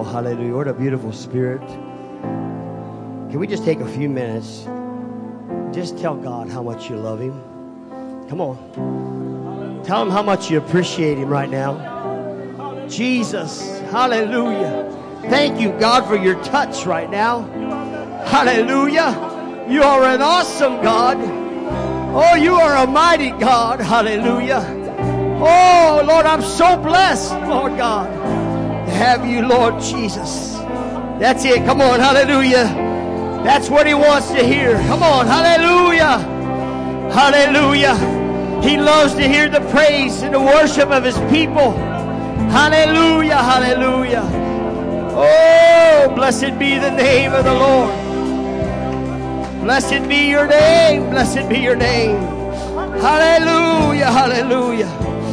Oh, hallelujah. What a beautiful spirit. Can we just take a few minutes? Just tell God how much you love him. Come on. Tell him how much you appreciate him right now. Jesus. Hallelujah. Thank you, God, for your touch right now. Hallelujah. You are an awesome God. Oh, you are a mighty God. Hallelujah. Oh, Lord, I'm so blessed, Lord God, to have you, Lord Jesus. That's it. Come on. Hallelujah. That's what he wants to hear. Come on. Hallelujah. Hallelujah. He loves to hear the praise and the worship of his people. Hallelujah. Hallelujah. Oh, blessed be the name of the Lord. Blessed be your name. Blessed be your name. Hallelujah. Hallelujah.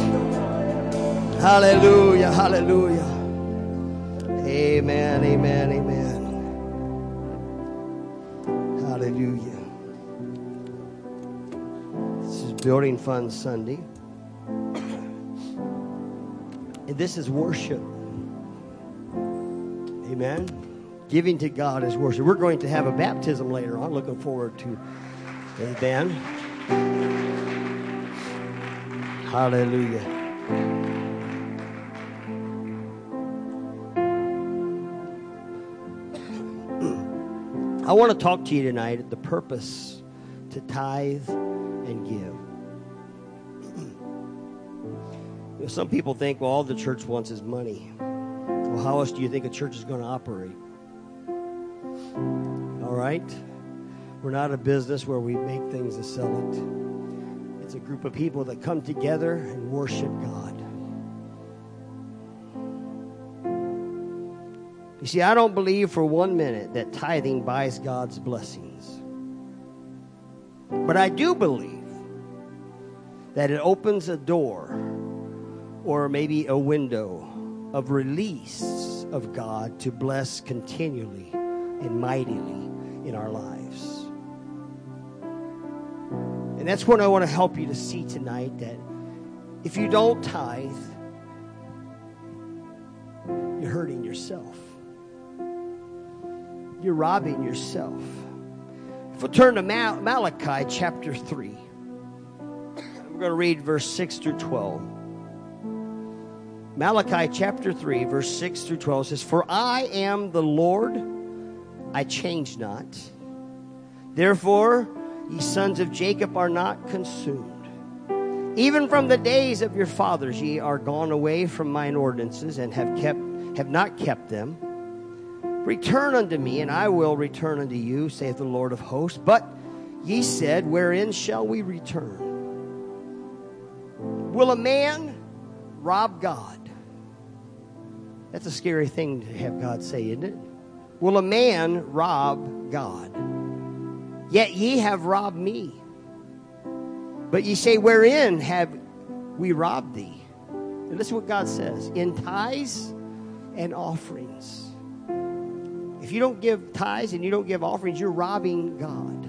Hallelujah. Hallelujah. Amen. Amen. Amen. Hallelujah. This is Building Fund Sunday. And this is worship. Amen. Giving to God is worship. We're going to have a baptism later on. Looking forward to. Amen. Hallelujah. I want to talk to you tonight at the purpose to tithe and give. You know, some people think, well, all the church wants is money. Well, how else do you think a church is going to operate? All right? We're not a business where we make things and sell it. It's a group of people that come together and worship God. You see, I don't believe for 1 minute that tithing buys God's blessings. But I do believe that it opens a door or maybe a window of release of God to bless continually and mightily in our lives. And that's what I want to help you to see tonight, that if you don't tithe, you're hurting yourself. You're robbing yourself. If we turn to Malachi chapter 3, we're going to read verse 6 through 12. Malachi chapter 3, verse 6 through 12 says, "For I am the Lord, I change not. Therefore, ye sons of Jacob are not consumed. Even from the days of your fathers ye are gone away from mine ordinances, and have not kept them. Return unto me, and I will return unto you, saith the Lord of hosts. But ye said, wherein shall we return? Will a man rob God?" That's a scary thing to have God say, isn't it? Will a man rob God? Yet ye have robbed me. But ye say, wherein have we robbed thee? And listen what God says. In tithes and offerings. If you don't give tithes and you don't give offerings, you're robbing God.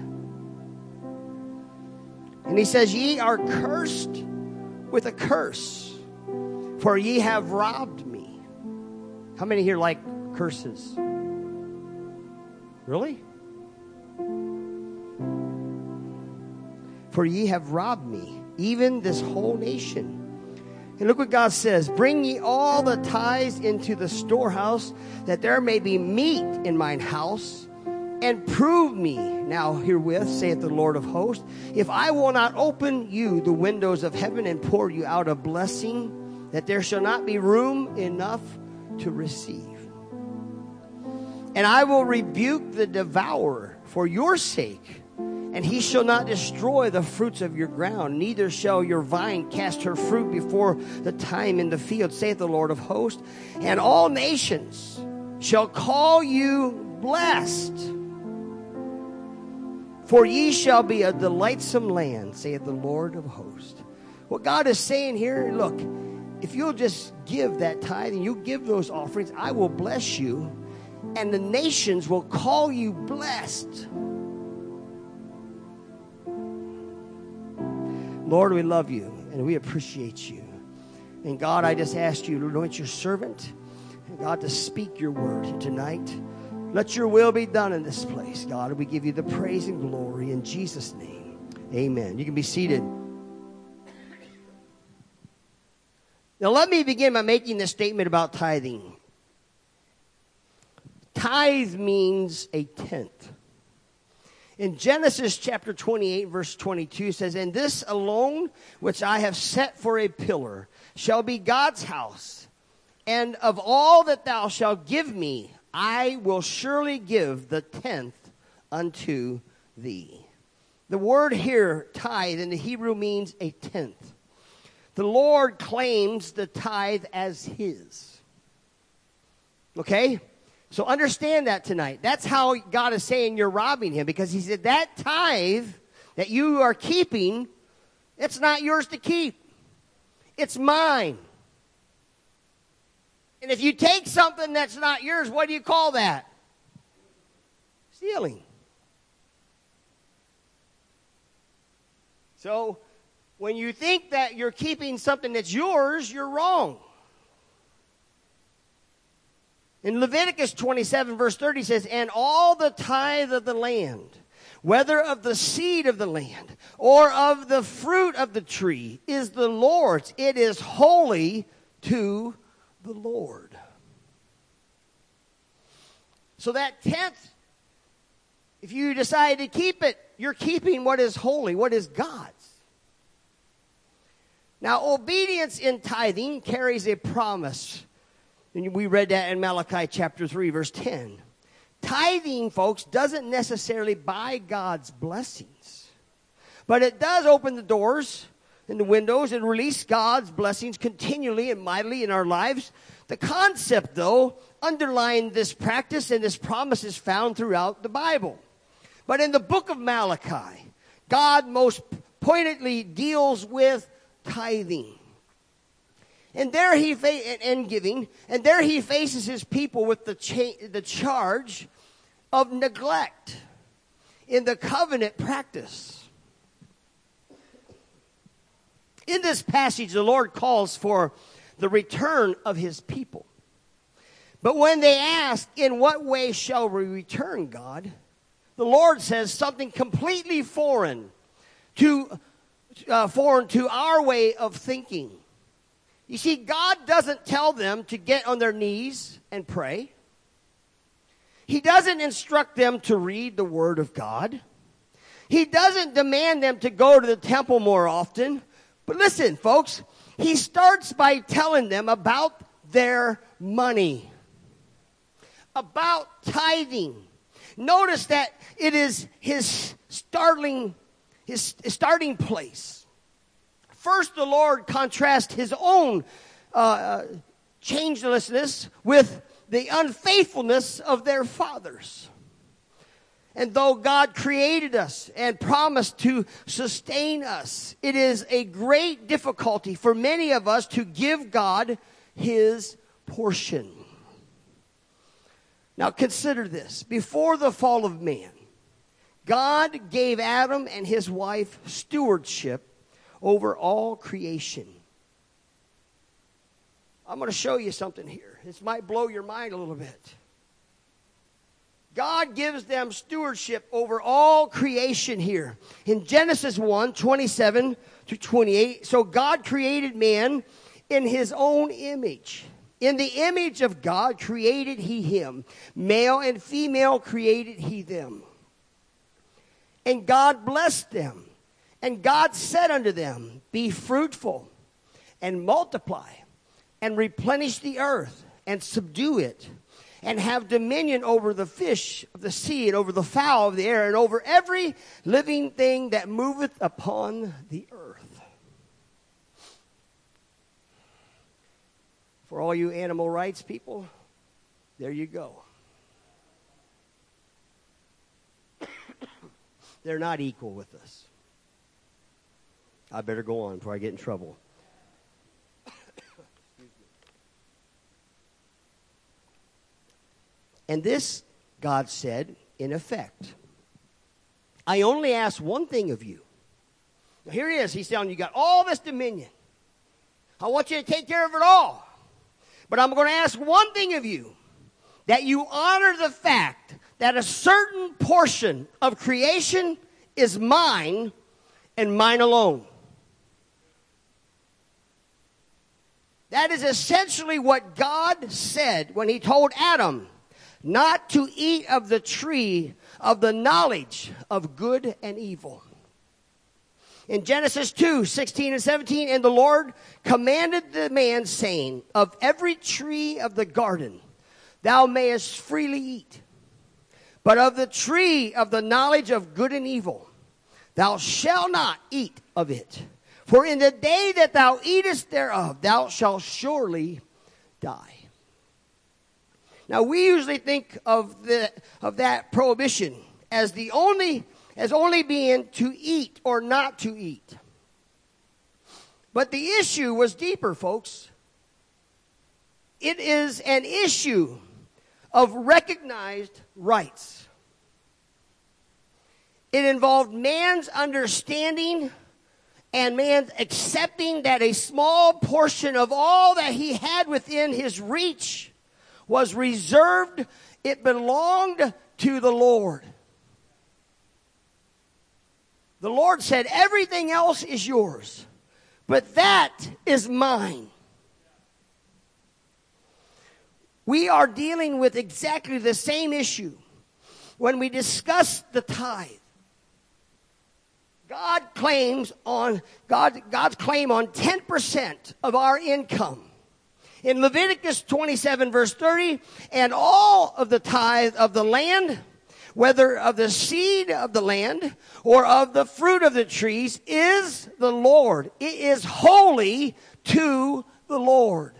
And he says, ye are cursed with a curse, for ye have robbed me. How many here like curses? Really? For ye have robbed me, even this whole nation. And look what God says. Bring ye all the tithes into the storehouse, that there may be meat in mine house. And prove me now herewith, saith the Lord of hosts, if I will not open you the windows of heaven and pour you out a blessing, that there shall not be room enough to receive. And I will rebuke the devourer for your sake, and he shall not destroy the fruits of your ground, neither shall your vine cast her fruit before the time in the field, saith the Lord of hosts. And all nations shall call you blessed, for ye shall be a delightsome land, saith the Lord of hosts. What God is saying here, look, if you'll just give that tithe and you give those offerings, I will bless you, and the nations will call you blessed. Lord, we love you and we appreciate you. And God, I just asked you to anoint your servant God, to speak your word tonight. Let your will be done in this place, God. We give you the praise and glory in Jesus' name. Amen. You can be seated. Now, let me begin by making this statement about tithing. Tithe means a tenth. In Genesis chapter 28, verse 22, it says, "And this alone which I have set for a pillar shall be God's house. And of all that thou shalt give me, I will surely give the tenth unto thee." The word here, tithe, in the Hebrew means a tenth. The Lord claims the tithe as his. Okay? So understand that tonight. That's how God is saying you're robbing him, because he said that tithe that you are keeping, it's not yours to keep. It's mine. And if you take something that's not yours, what do you call that? Stealing. So when you think that you're keeping something that's yours, you're wrong. In Leviticus 27, verse 30 says, "And all the tithe of the land, whether of the seed of the land or of the fruit of the tree, is the Lord's. It is holy to the Lord." So that tenth, if you decide to keep it, you're keeping what is holy, what is God's. Now, obedience in tithing carries a promise. And we read that in Malachi chapter 3, verse 10. Tithing, folks, doesn't necessarily buy God's blessings. But it does open the doors and the windows and release God's blessings continually and mightily in our lives. The concept, though, underlying this practice and this promise is found throughout the Bible. But in the book of Malachi, God most pointedly deals with tithing. And there he and giving, and there he faces his people with the charge of neglect in the covenant practice. In this passage, the Lord calls for the return of his people. But when they ask, "In what way shall we return, God?" the Lord says something completely foreign to our way of thinking. You see, God doesn't tell them to get on their knees and pray. He doesn't instruct them to read the Word of God. He doesn't demand them to go to the temple more often. But listen, folks, he starts by telling them about their money, about tithing. Notice that it is his starting place. First, the Lord contrasts his own changelessness with the unfaithfulness of their fathers. And though God created us and promised to sustain us, it is a great difficulty for many of us to give God his portion. Now consider this. Before the fall of man, God gave Adam and his wife stewardship over all creation. I'm going to show you something here. This might blow your mind a little bit. God gives them stewardship over all creation here. In Genesis 1, 27 to 28, so God created man in his own image. In the image of God created he him. Male and female created he them. And God blessed them. And God said unto them, "Be fruitful, and multiply, and replenish the earth, and subdue it, and have dominion over the fish of the sea, and over the fowl of the air, and over every living thing that moveth upon the earth." For all you animal rights people, there you go. They're not equal with us. I better go on before I get in trouble. And this, God said, in effect, "I only ask one thing of you." Now here he is. He's telling you got all this dominion. I want you to take care of it all. But I'm going to ask one thing of you, that you honor the fact that a certain portion of creation is mine and mine alone. That is essentially what God said when he told Adam not to eat of the tree of the knowledge of good and evil. In Genesis 2:16 and 17, and the Lord commanded the man, saying, of every tree of the garden thou mayest freely eat, but of the tree of the knowledge of good and evil thou shalt not eat of it. For in the day that thou eatest thereof, thou shalt surely die. Now, we usually think of that prohibition as only being to eat or not to eat. But the issue was deeper, folks. It is an issue of recognized rights. It involved man's understanding and man's accepting that a small portion of all that he had within his reach was reserved. It belonged to the Lord. The Lord said, everything else is yours, but that is mine. We are dealing with exactly the same issue when we discuss the tithe. God's claim on 10% of our income. In Leviticus 27 verse 30, and all of the tithe of the land, whether of the seed of the land or of the fruit of the trees, is the Lord. It is holy to the Lord.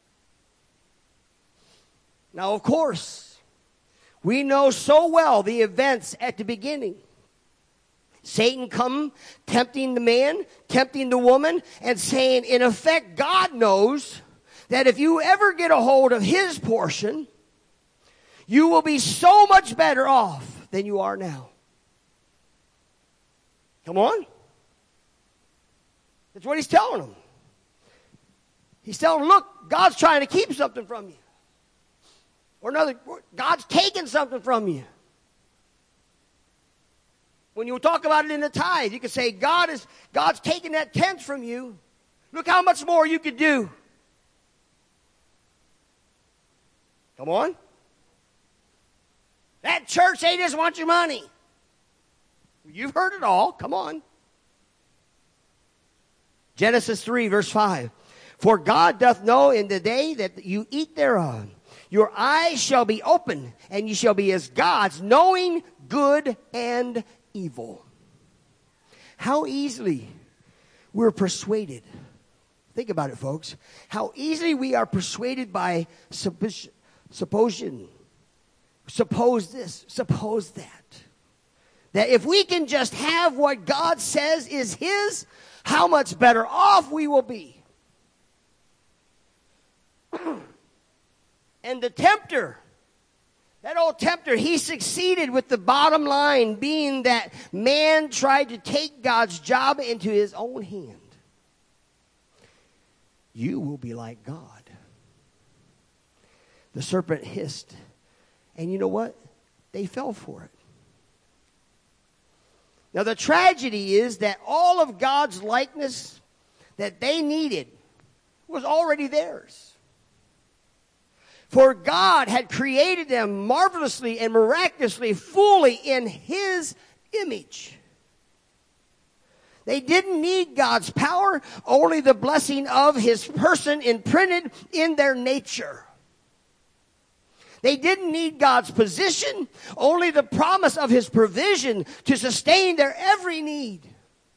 Now, of course, we know so well the events at the beginning. Satan come tempting the man, tempting the woman, and saying, in effect, God knows that if you ever get a hold of his portion, you will be so much better off than you are now. Come on. That's what he's telling them. He's telling them, look, God's trying to keep something from you. Or another, God's taking something from you. When you talk about it in the tithe, you can say, God's taking that tenth from you. Look how much more you could do. Come on. That church, they just want your money. You've heard it all. Come on. Genesis 3, verse 5. For God doth know in the day that you eat thereof, your eyes shall be open, and ye shall be as gods, knowing good and evil. How easily we're persuaded. Think about it, folks. How easily we are persuaded by supposition. Suppose this, suppose that. That if we can just have what God says is his, how much better off we will be. And the tempter, that old tempter, he succeeded with the bottom line being that man tried to take God's job into his own hand. You will be like God. The serpent hissed. And you know what? They fell for it. Now the tragedy is that all of God's likeness that they needed was already theirs. For God had created them marvelously and miraculously, fully in his image. They didn't need God's power, only the blessing of his person imprinted in their nature. They didn't need God's position, only the promise of his provision to sustain their every need.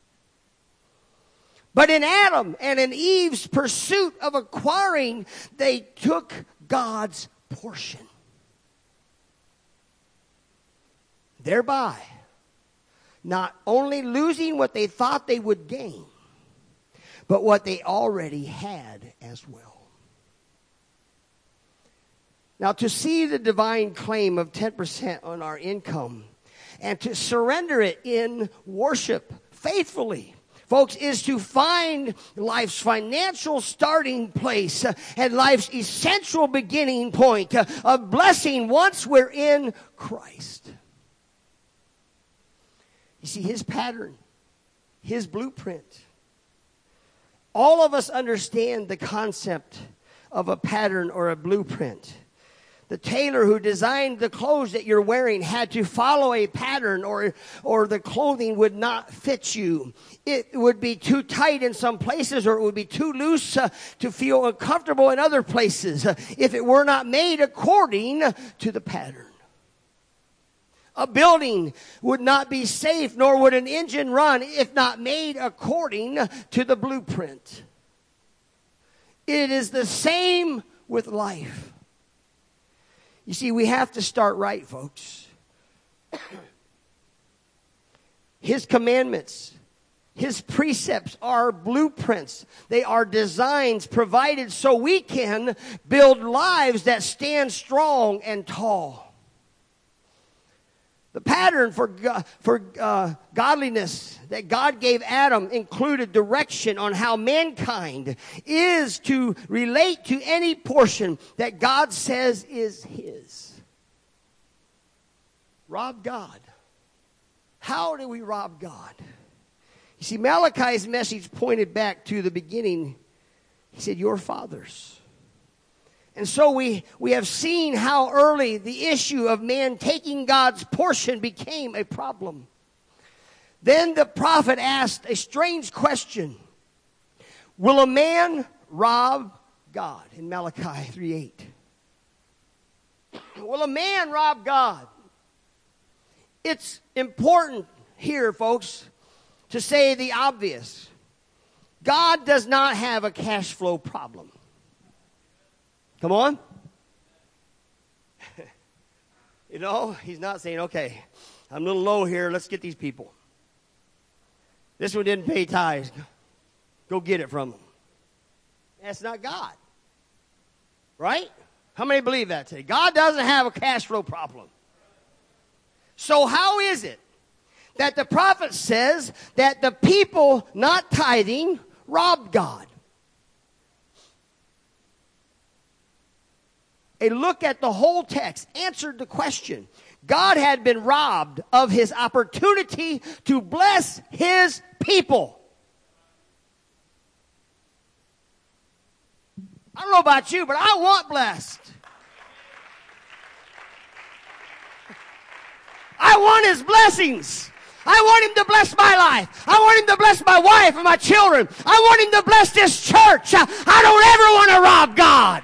But in Adam and in Eve's pursuit of acquiring, they took God's portion. Thereby, not only losing what they thought they would gain, but what they already had as well. Now, to see the divine claim of 10% on our income and to surrender it in worship faithfully folks, is to find life's financial starting place and life's essential beginning point of blessing once we're in Christ. You see, his pattern, his blueprint. All of us understand the concept of a pattern or a blueprint. The tailor who designed the clothes that you're wearing had to follow a pattern or the clothing would not fit you. It would be too tight in some places or it would be too loose to feel uncomfortable in other places if it were not made according to the pattern. A building would not be safe, nor would an engine run if not made according to the blueprint. It is the same with life. You see, we have to start right, folks. His commandments, his precepts are blueprints. They are designs provided so we can build lives that stand strong and tall. The pattern for godliness that God gave Adam included direction on how mankind is to relate to any portion that God says is his. Rob God. How do we rob God? You see, Malachi's message pointed back to the beginning. He said, your fathers. And so we have seen how early the issue of man taking God's portion became a problem. Then the prophet asked a strange question. Will a man rob God? In Malachi 3:8. Will a man rob God? It's important here, folks, to say the obvious. God does not have a cash flow problem. Come on. You know, he's not saying, okay, I'm a little low here. Let's get these people. This one didn't pay tithes. Go get it from them. That's not God. Right? How many believe that today? God doesn't have a cash flow problem. So how is it that the prophet says that the people not tithing robbed God? A look at the whole text answered the question. God had been robbed of his opportunity to bless his people. I don't know about you, but I want blessed. I want his blessings. I want him to bless my life. I want him to bless my wife and my children. I want him to bless this church. I don't ever want to rob God.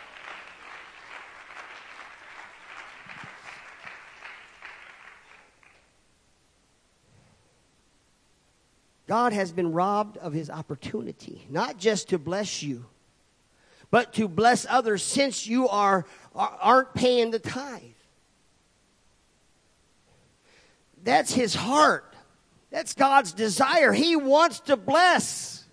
God has been robbed of his opportunity, not just to bless you, but to bless others since you aren't paying the tithe. That's his heart. That's God's desire. He wants to bless.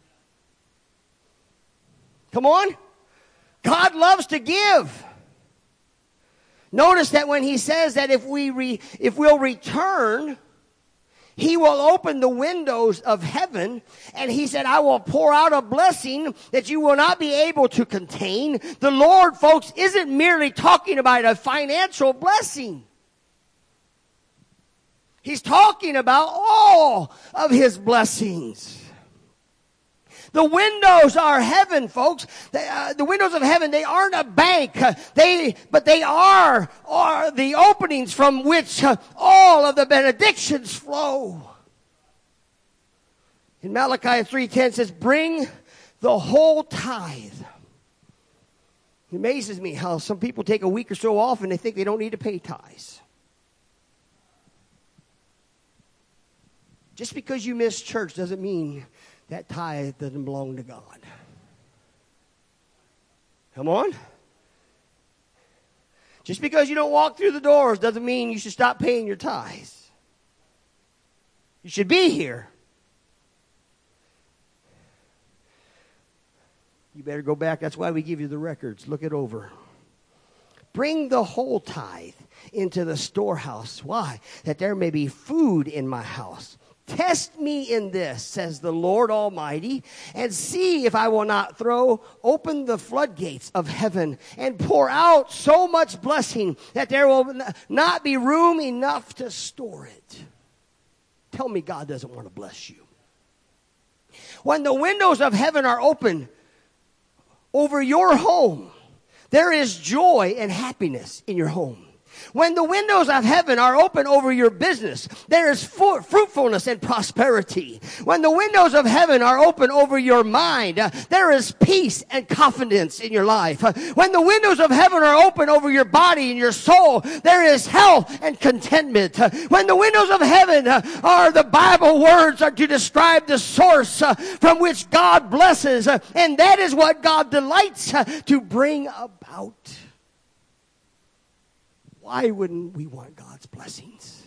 Come on. God loves to give. Notice that when he says that if we'll return, he will open the windows of heaven, and he said, I will pour out a blessing that you will not be able to contain. The Lord, folks, isn't merely talking about a financial blessing. He's talking about all of his blessings. The windows are heaven, folks. The windows of heaven, they aren't a bank. But they are the openings from which all of the benedictions flow. In Malachi 3:10 it says, bring the whole tithe. It amazes me how some people take a week or so off and they think they don't need to pay tithes. Just because you miss church doesn't mean that tithe doesn't belong to God. Come on. Just because you don't walk through the doors doesn't mean you should stop paying your tithes. You should be here. You better go back. That's why we give you the records. Look it over. Bring the whole tithe into the storehouse. Why? That there may be food in my house. Test me in this, says the Lord Almighty, and see if I will not throw open the floodgates of heaven and pour out so much blessing that there will not be room enough to store it. Tell me God doesn't want to bless you. When the windows of heaven are open over your home, there is joy and happiness in your home. When the windows of heaven are open over your business, there is fruitfulness and prosperity. When the windows of heaven are open over your mind, there is peace and confidence in your life. When the windows of heaven are open over your body and your soul, there is health and contentment. When the windows of heaven are the Bible words are to describe the source from which God blesses, and that is what God delights to bring about. Why wouldn't we want God's blessings?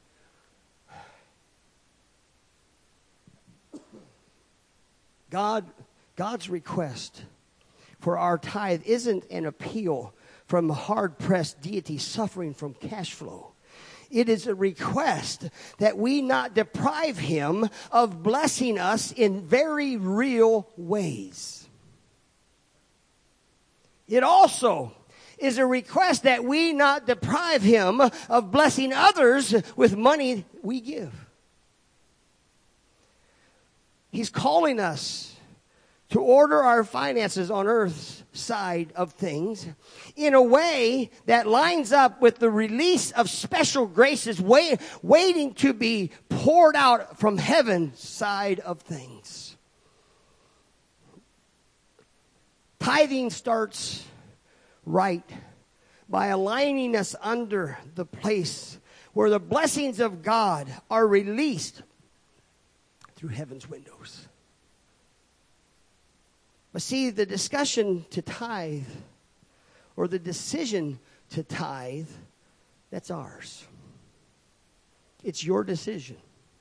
God's request for our tithe isn't an appeal from a hard-pressed deity suffering from cash flow. It is a request that we not deprive him of blessing us in very real ways. It also is a request that we not deprive him of blessing others with money we give. He's calling us to order our finances on earth's side of things in a way that lines up with the release of special graces waiting to be poured out from heaven's side of things. Tithing starts right by aligning us under the place where the blessings of God are released through heaven's windows. But see, the discussion to tithe, or the decision to tithe, that's ours. It's your decision.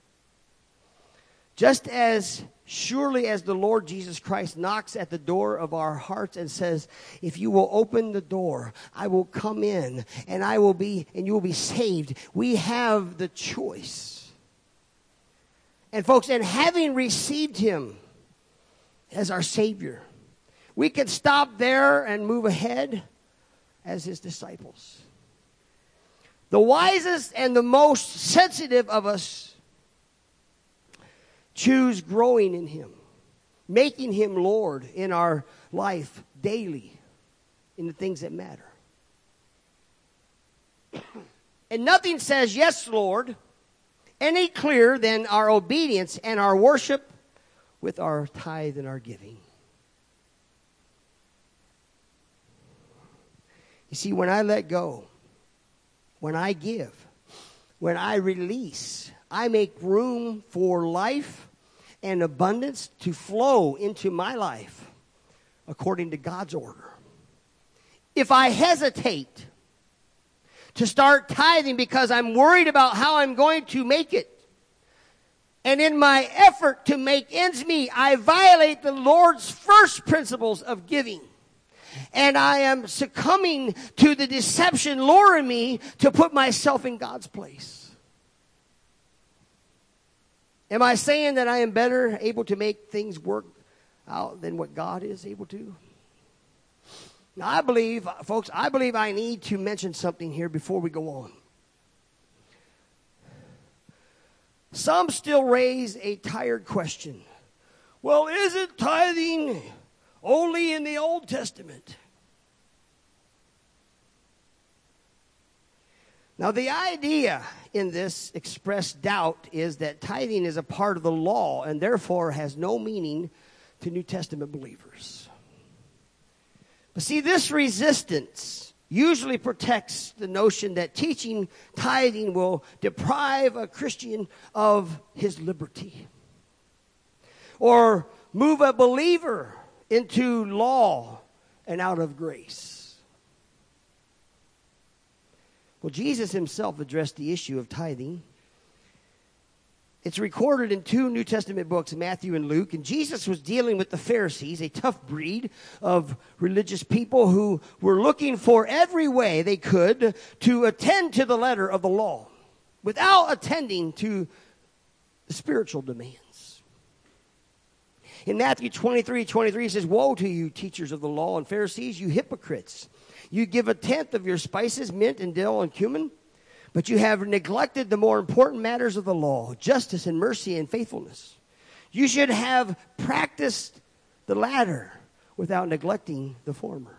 Just as surely as the Lord Jesus Christ knocks at the door of our hearts and says, if you will open the door, I will come in and you will be saved. We have the choice. And folks, and having received him as our Savior, we can stop there and move ahead as his disciples. The wisest and the most sensitive of us choose growing in him, making him Lord in our life daily in the things that matter. And nothing says, yes, Lord, any clearer than our obedience and our worship with our tithe and our giving. You see, when I let go, when I give, when I release, I make room for life and abundance to flow into my life according to God's order. If I hesitate to start tithing because I'm worried about how I'm going to make it, and in my effort to make ends meet, I violate the Lord's first principles of giving, and I am succumbing to the deception luring me to put myself in God's place. Am I saying that I am better able to make things work out than what God is able to? Now, I believe I need to mention something here before we go on. Some still raise a tired question. Well, isn't tithing only in the Old Testament? Now, the idea in this expressed doubt is that tithing is a part of the law and therefore has no meaning to New Testament believers. But see, this resistance usually protects the notion that teaching tithing will deprive a Christian of his liberty or move a believer into law and out of grace. Well, Jesus himself addressed the issue of tithing. It's recorded in 2 New Testament books, Matthew and Luke. And Jesus was dealing with the Pharisees, a tough breed of religious people who were looking for every way they could to attend to the letter of the law without attending to the spiritual demands. In Matthew 23:23, it says, "Woe to you, teachers of the law and Pharisees, you hypocrites! You give a tenth of your spices, mint and dill and cumin, but you have neglected the more important matters of the law, justice and mercy and faithfulness. You should have practiced the latter without neglecting the former."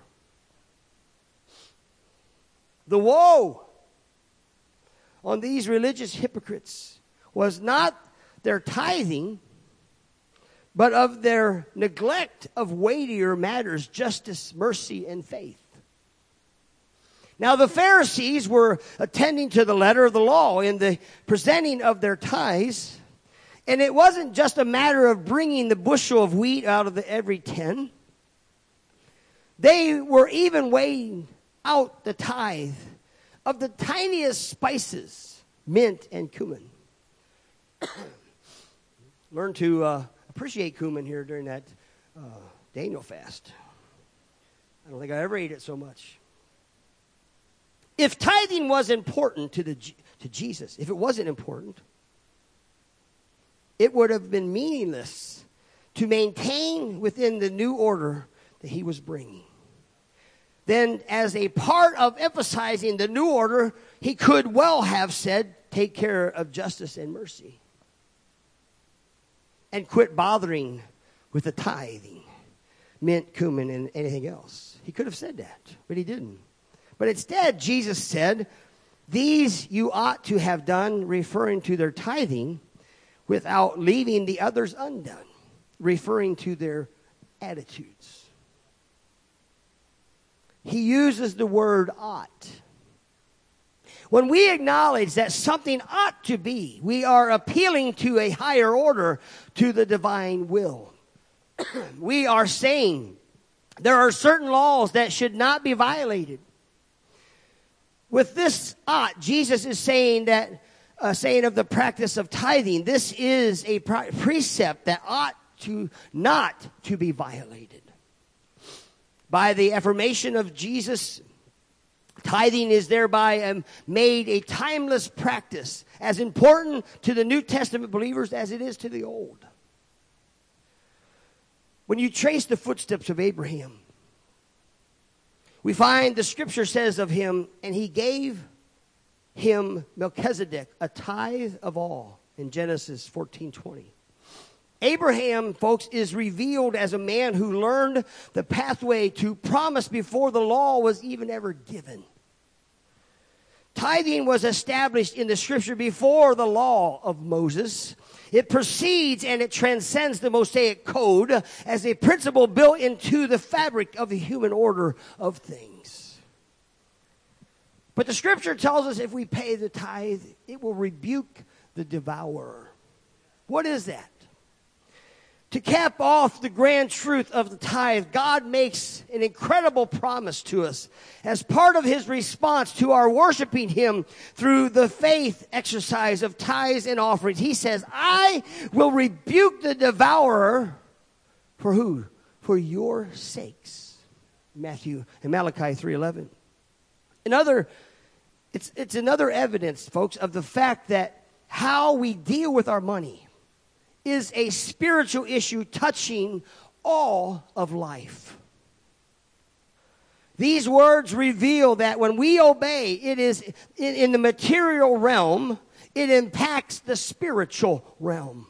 The woe on these religious hypocrites was not their tithing, but of their neglect of weightier matters, justice, mercy, and faith. Now the Pharisees were attending to the letter of the law in the presenting of their tithes, and it wasn't just a matter of bringing the bushel of wheat out of every 10. They were even weighing out the tithe of the tiniest spices, mint and cumin. Learn to appreciate cumin here during that Daniel fast. I don't think I ever ate it so much. If tithing was important to Jesus, if it wasn't important, it would have been meaningless to maintain within the new order that he was bringing. Then, as a part of emphasizing the new order, he could well have said, take care of justice and mercy, and quit bothering with the tithing, mint, cumin, and anything else. He could have said that, but he didn't. But instead, Jesus said, "These you ought to have done," referring to their tithing, "without leaving the others undone," referring to their attitudes. He uses the word ought. When we acknowledge that something ought to be, we are appealing to a higher order, to the divine will. We are saying there are certain laws that should not be violated. With this ought, Jesus is saying that, saying of the practice of tithing, this is a precept that ought to not to be violated. By the affirmation of Jesus, tithing is thereby made a timeless practice, as important to the New Testament believers as it is to the Old. When you trace the footsteps of Abraham, we find the scripture says of him, "And he gave him Melchizedek a tithe of all," in Genesis 14:20. Abraham, folks, is revealed as a man who learned the pathway to promise before the law was even ever given. Tithing was established in the scripture before the law of Moses. It precedes and it transcends the Mosaic code as a principle built into the fabric of the human order of things. But the scripture tells us if we pay the tithe, it will rebuke the devourer. What is that? To cap off the grand truth of the tithe, God makes an incredible promise to us as part of his response to our worshiping him through the faith exercise of tithes and offerings. He says, "I will rebuke the devourer." For who? For your sakes. Malachi 3:11. It's another evidence, folks, of the fact that how we deal with our money is a spiritual issue touching all of life. These words reveal that when we obey, it is in the material realm, it impacts the spiritual realm.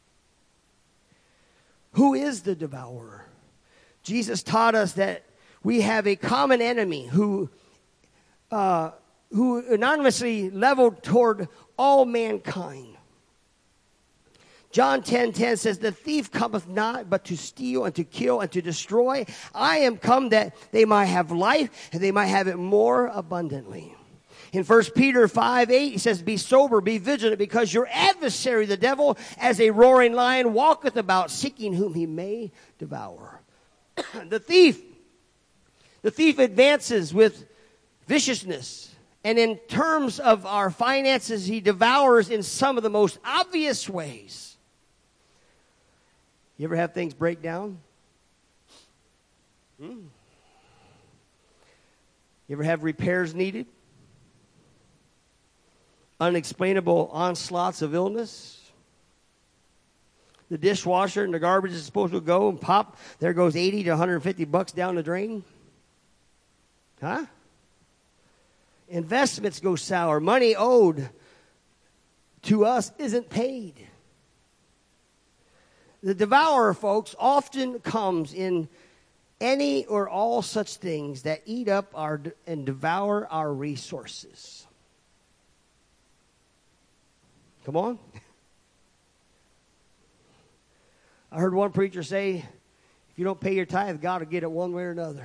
Who is the devourer? Jesus taught us that we have a common enemy who anonymously leveled toward all mankind. John 10:10 says, "The thief cometh not but to steal and to kill and to destroy. I am come that they might have life and they might have it more abundantly." In 1 Peter 5:8, he says, "Be sober, be vigilant, because your adversary, the devil, as a roaring lion, walketh about, seeking whom he may devour." The thief advances with viciousness. And in terms of our finances, he devours in some of the most obvious ways. You ever have things break down? You ever have repairs needed? Unexplainable onslaughts of illness? the dishwasher and the garbage is supposed to go and pop. There goes 80 to $150 down the drain. Huh? Investments go sour. Money owed to us isn't paid. The devourer, folks, often comes in any or all such things that eat up and devour our resources. Come on. I heard one preacher say, if you don't pay your tithe, God will get it one way or another.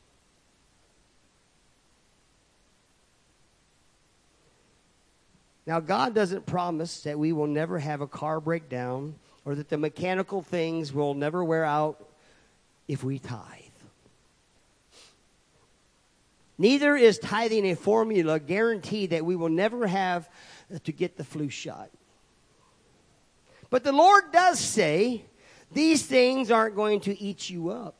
Now, God doesn't promise that we will never have a car breakdown or that the mechanical things will never wear out if we tithe. Neither is tithing a formula guaranteed that we will never have to get the flu shot. But the Lord does say these things aren't going to eat you up.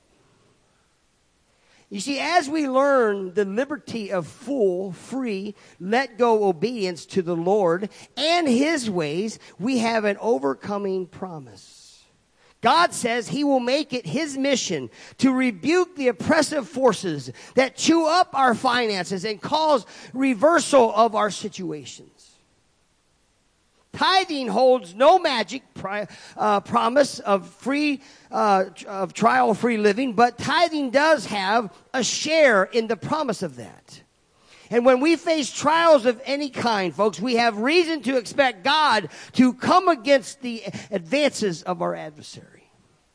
You see, as we learn the liberty of full, free, let-go obedience to the Lord and His ways, we have an overcoming promise. God says He will make it His mission to rebuke the oppressive forces that chew up our finances and cause reversal of our situations. Tithing holds no magic promise of trial-free living, but tithing does have a share in the promise of that. And when we face trials of any kind, folks, we have reason to expect God to come against the advances of our adversary.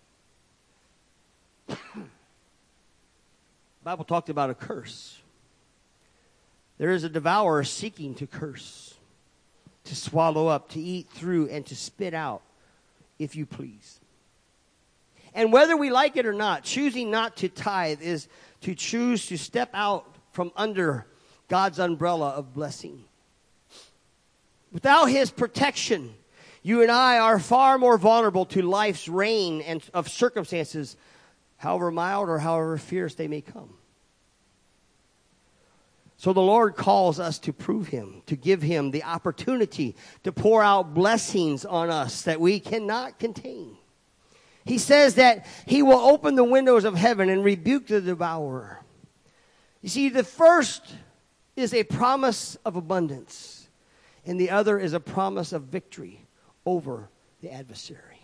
The Bible talked about a curse. There is a devourer seeking to curse, to swallow up, to eat through, and to spit out, if you please. And whether we like it or not, choosing not to tithe is to choose to step out from under God's umbrella of blessing. Without His protection, you and I are far more vulnerable to life's rain and of circumstances, however mild or however fierce they may come. So the Lord calls us to prove Him, to give Him the opportunity to pour out blessings on us that we cannot contain. He says that He will open the windows of heaven and rebuke the devourer. You see, the first is a promise of abundance, and the other is a promise of victory over the adversary.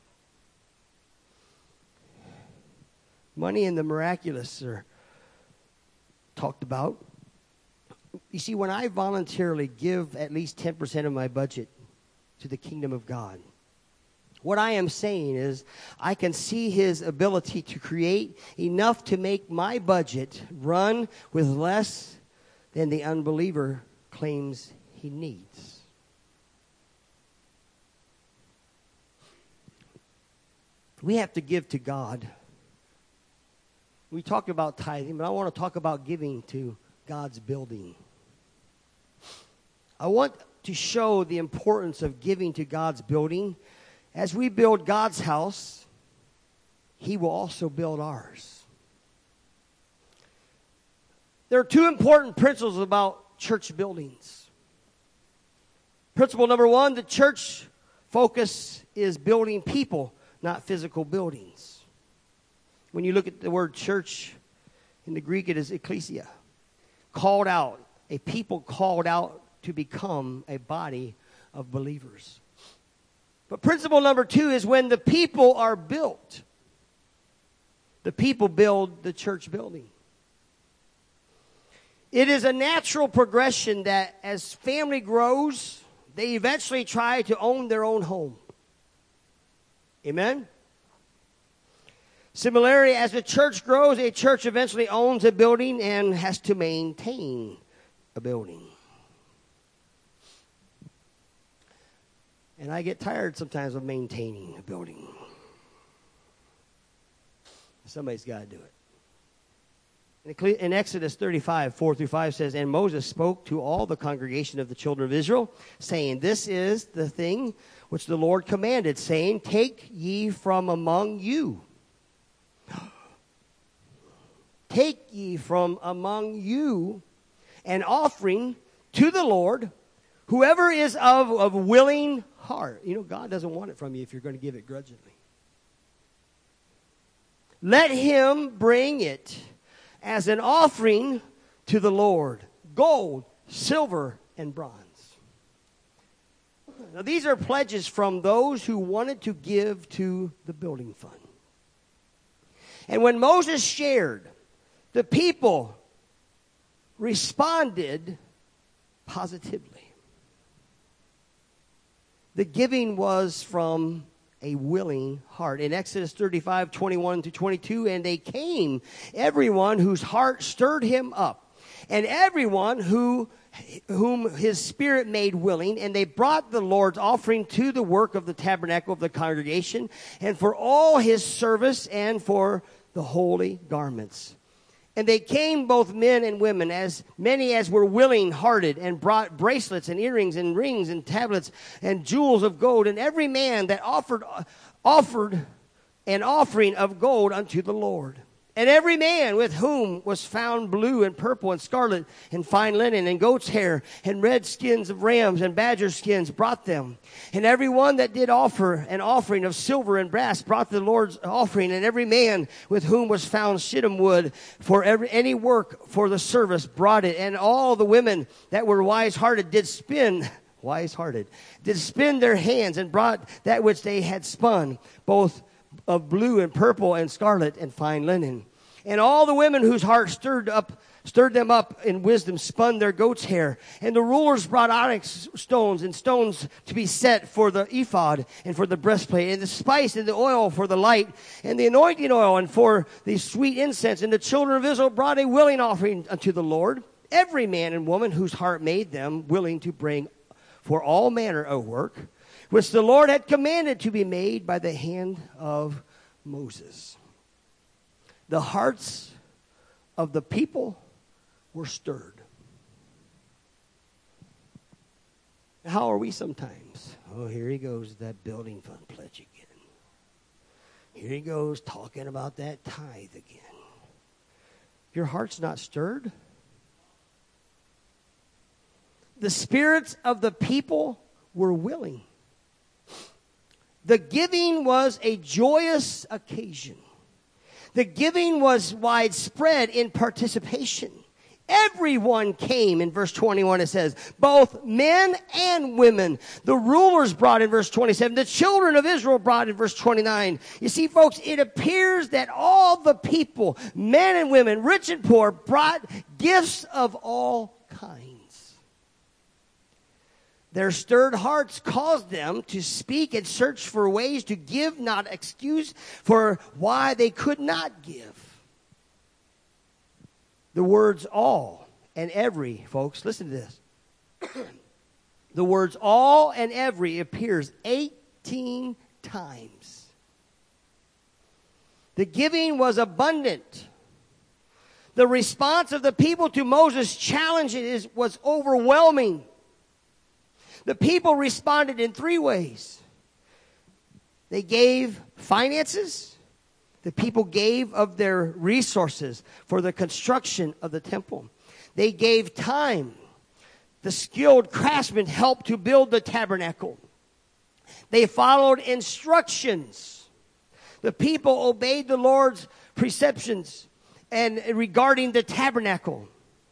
Money and the miraculous are talked about. You see, when I voluntarily give at least 10% of my budget to the kingdom of God, what I am saying is I can see His ability to create enough to make my budget run with less than the unbeliever claims he needs. We have to give to God. We talk about tithing, but I want to talk about giving to God's building. I want to show the importance of giving to God's building. As we build God's house, He will also build ours. There are two important principles about church buildings. Principle number one, the church focus is building people, not physical buildings. When you look at the word church, in the Greek it is ecclesia. Called out, a people called out to become a body of believers. But principle number two is when the people are built, the people build the church building. It is a natural progression that as family grows, they eventually try to own their own home. Amen? Similarly, as the church grows, a church eventually owns a building and has to maintain a building. And I get tired sometimes of maintaining a building. Somebody's got to do it. In Exodus 35, 4-5 says, And Moses spoke to all the congregation of the children of Israel, saying, This is the thing which the Lord commanded, saying, Take ye from among you. Take ye from among you an offering to the Lord, whoever is of willing heart. heart. You know, God doesn't want it from you if you're going to give it grudgingly. Let him bring it as an offering to the Lord, gold, silver, and bronze. Now, these are pledges from those who wanted to give to the building fund. And when Moses shared, the people responded positively. The giving was from a willing heart. In Exodus 35:21-22, and they came, everyone whose heart stirred him up, and everyone whom his spirit made willing, and they brought the Lord's offering to the work of the tabernacle of the congregation, and for all his service, and for the holy garments. And they came, both men and women, as many as were willing-hearted, and brought bracelets and earrings and rings and tablets and jewels of gold. And every man that offered an offering of gold unto the Lord. And every man with whom was found blue and purple and scarlet and fine linen and goat's hair and red skins of rams and badger skins brought them. And every one that did offer an offering of silver and brass brought the Lord's offering. And every man with whom was found shittim wood for any work for the service brought it. And all the women that were wise-hearted did spin their hands and brought that which they had spun, both of blue and purple and scarlet and fine linen. And all the women whose hearts stirred them up in wisdom spun their goat's hair. And the rulers brought onyx stones and stones to be set for the ephod and for the breastplate, and the spice and the oil for the light, and the anointing oil and for the sweet incense. And the children of Israel brought a willing offering unto the Lord, every man and woman whose heart made them willing to bring for all manner of work, which the Lord had commanded to be made by the hand of Moses. The hearts of the people were stirred. How are we sometimes? Oh, here he goes, that building fund pledge again. Here he goes talking about that tithe again. Your heart's not stirred? The spirits of the people were willing. The giving was a joyous occasion. The giving was widespread in participation. Everyone came. In verse 21 it says, both men and women. The rulers brought in verse 27. The children of Israel brought in verse 29. You see, folks, it appears that all the people, men and women, rich and poor, brought gifts of all kinds. Their stirred hearts caused them to speak and search for ways to give, not excuse for why they could not give. The words all and every, folks, listen to this. The words all and every appears 18 times. The giving was abundant. The response of the people to Moses' challenge was overwhelming. The people responded in three ways. They gave finances. The people gave of their resources for the construction of the temple. They gave time. The skilled craftsmen helped to build the tabernacle. They followed instructions. The people obeyed the Lord's preceptions and regarding the tabernacle.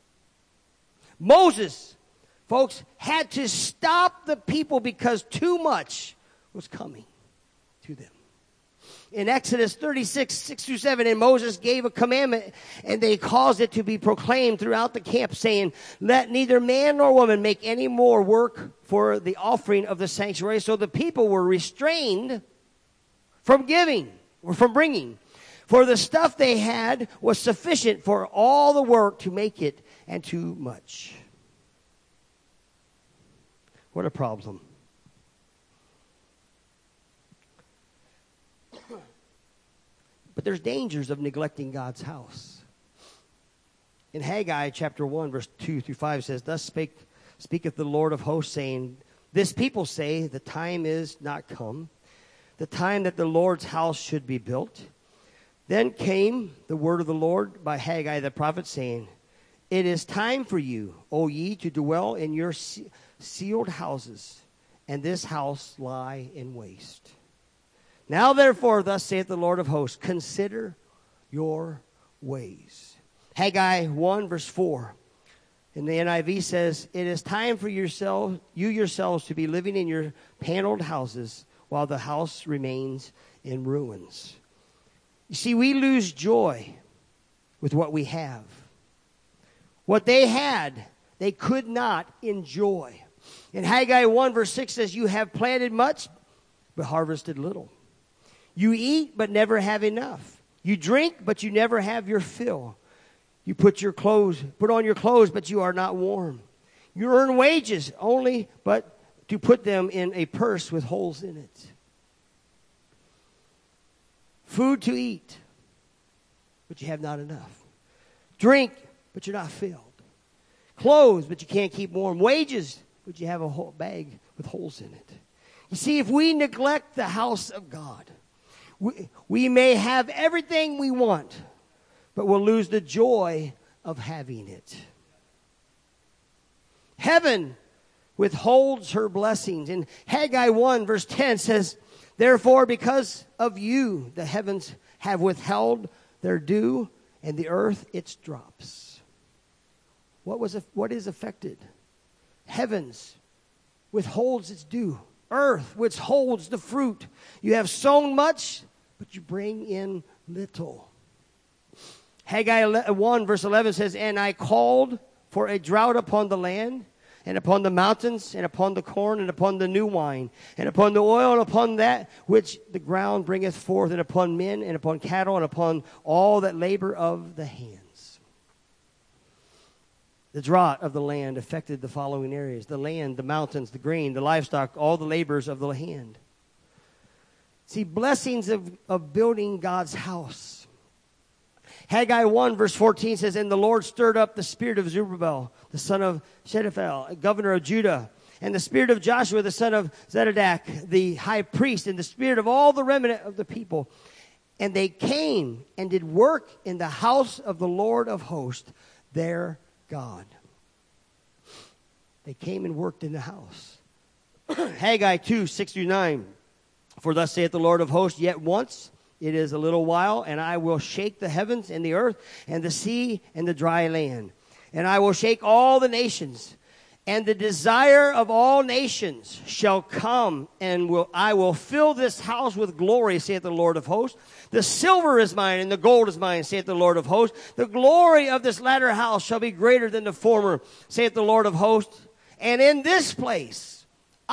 Moses, folks, had to stop the people because too much was coming to them. In Exodus 36, 6-7, and Moses gave a commandment, and they caused it to be proclaimed throughout the camp, saying, let neither man nor woman make any more work for the offering of the sanctuary. So the people were restrained from giving, or from bringing. For the stuff they had was sufficient for all the work to make it, and too much. What a problem. But there's dangers of neglecting God's house. In Haggai chapter 1, verse 2-5 says, thus speaketh the Lord of hosts, saying, this people say, the time is not come, the time that the Lord's house should be built. Then came the word of the Lord by Haggai the prophet, saying, it is time for you, O ye, to dwell in your sealed houses, and this house lie in waste. Now therefore, thus saith the Lord of hosts, consider your ways. Haggai 1 verse 4 in the NIV says, it is time for you yourselves to be living in your paneled houses while the house remains in ruins. You see, we lose joy with what we have. What they had, they could not enjoy. In Haggai 1 verse 6 says, you have planted much, but harvested little. You eat, but never have enough. You drink, but you never have your fill. You put on your clothes, but you are not warm. You earn wages only, but to put them in a purse with holes in it. Food to eat, but you have not enough. Drink, but you're not filled. Clothes, but you can't keep warm. Wages, but you have a whole bag with holes in it. You see, if we neglect the house of God, we may have everything we want, but we'll lose the joy of having it. Heaven withholds her blessings. In Haggai 1 verse 10 says, therefore, because of you, the heavens have withheld their dew, and the earth its drops. What is affected? Heavens withholds its dew. Earth withholds the fruit. You have sown much, but you bring in little. Haggai 1 verse 11 says, and I called for a drought upon the land, and upon the mountains, and upon the corn, and upon the new wine, and upon the oil, and upon that which the ground bringeth forth, and upon men, and upon cattle, and upon all that labor of the hands. The drought of the land affected the following areas: the land, the mountains, the grain, the livestock, all the labors of the hand. See, blessings of building God's house. Haggai 1 verse 14 says, and the Lord stirred up the spirit of Zerubbabel, the son of Shealtiel, governor of Judah, and the spirit of Joshua, the son of Zedekiah, the high priest, and the spirit of all the remnant of the people. And they came and did work in the house of the Lord of hosts, their God. They came and worked in the house. Haggai 2, 6-9. For thus saith the Lord of hosts, yet once it is a little while, and I will shake the heavens and the earth and the sea and the dry land. And I will shake all the nations. And the desire of all nations shall come, and I will fill this house with glory, saith the Lord of hosts. The silver is mine, and the gold is mine, saith the Lord of hosts. The glory of this latter house shall be greater than the former, saith the Lord of hosts. And in this place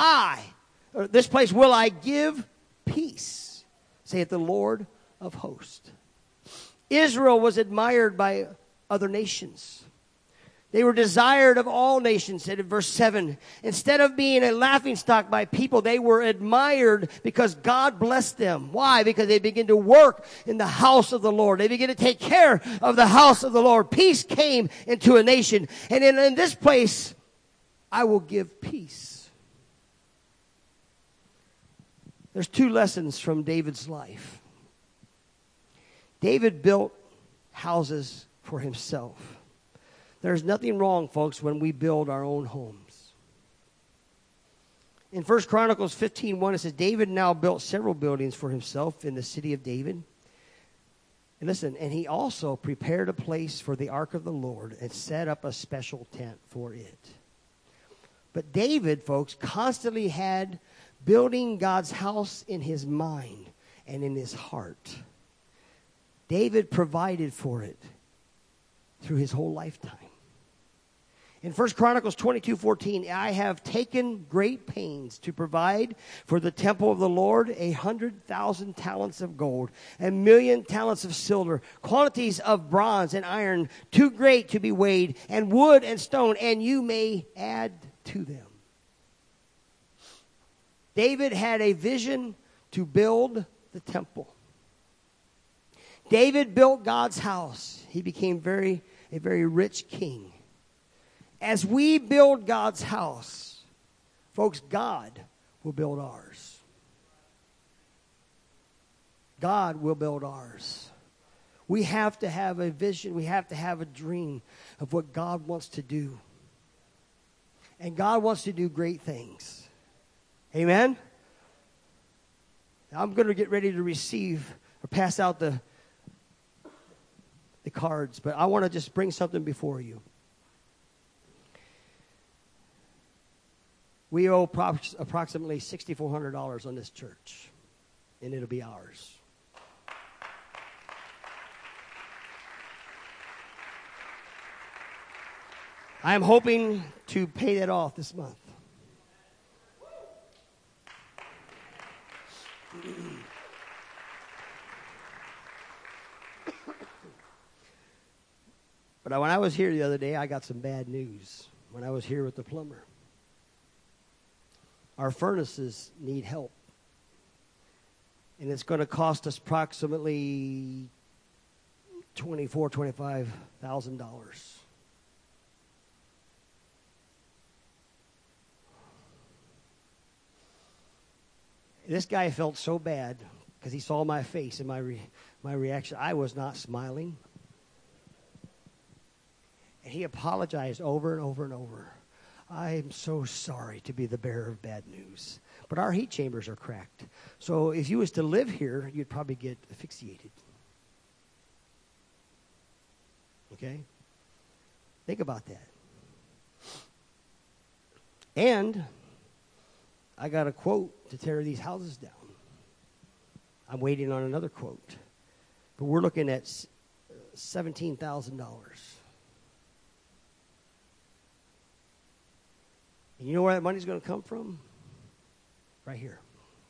will I give peace, saith the Lord of hosts. Israel was admired by other nations. They were desired of all nations, said in verse 7. Instead of being a laughingstock by people, they were admired because God blessed them. Why? Because they began to work in the house of the Lord. They began to take care of the house of the Lord. Peace came into a nation. And in this place, I will give peace. There's two lessons from David's life. David built houses for himself. There's nothing wrong, folks, when we build our own homes. In 1 Chronicles 15:1, it says, David now built several buildings for himself in the city of David. And listen, and he also prepared a place for the ark of the Lord and set up a special tent for it. But David, folks, constantly had building God's house in his mind and in his heart. David provided for it through his whole lifetime. In 1 Chronicles 22:14, I have taken great pains to provide for the temple of the Lord 100,000 talents of gold, 1,000,000 talents of silver, quantities of bronze and iron, too great to be weighed, and wood and stone, and you may add to them. David had a vision to build the temple. David built God's house. He became a very rich king. As we build God's house, folks, God will build ours. God will build ours. We have to have a vision. We have to have a dream of what God wants to do. And God wants to do great things. Amen? I'm going to get ready to receive or pass out the cards, but I want to just bring something before you. We owe approximately $6,400 on this church, and it'll be ours. I'm hoping to pay that off this month. But when I was here the other day, I got some bad news when I was here with the plumber. Our furnaces need help. And it's going to cost us approximately $25,000. This guy felt so bad because he saw my face and my reaction. I was not smiling. And he apologized over and over and over. I'm so sorry to be the bearer of bad news. But our heat chambers are cracked. So if you was to live here, you'd probably get asphyxiated. Okay? Think about that. And I got a quote to tear these houses down. I'm waiting on another quote. But we're looking at $17,000. And you know where that money's going to come from? Right here.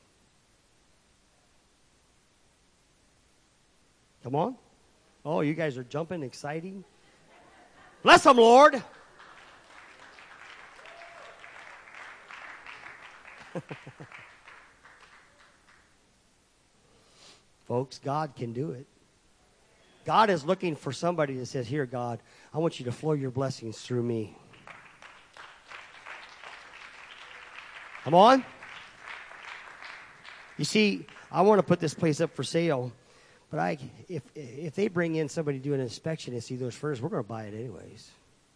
Come on. Oh, you guys are jumping, exciting. Bless them, Lord. Folks, God can do it. God is looking for somebody that says, here, God, I want you to flow your blessings through me. Come on. You see, I want to put this place up for sale, but if they bring in somebody to do an inspection and see those furnaces, we're going to buy it anyways.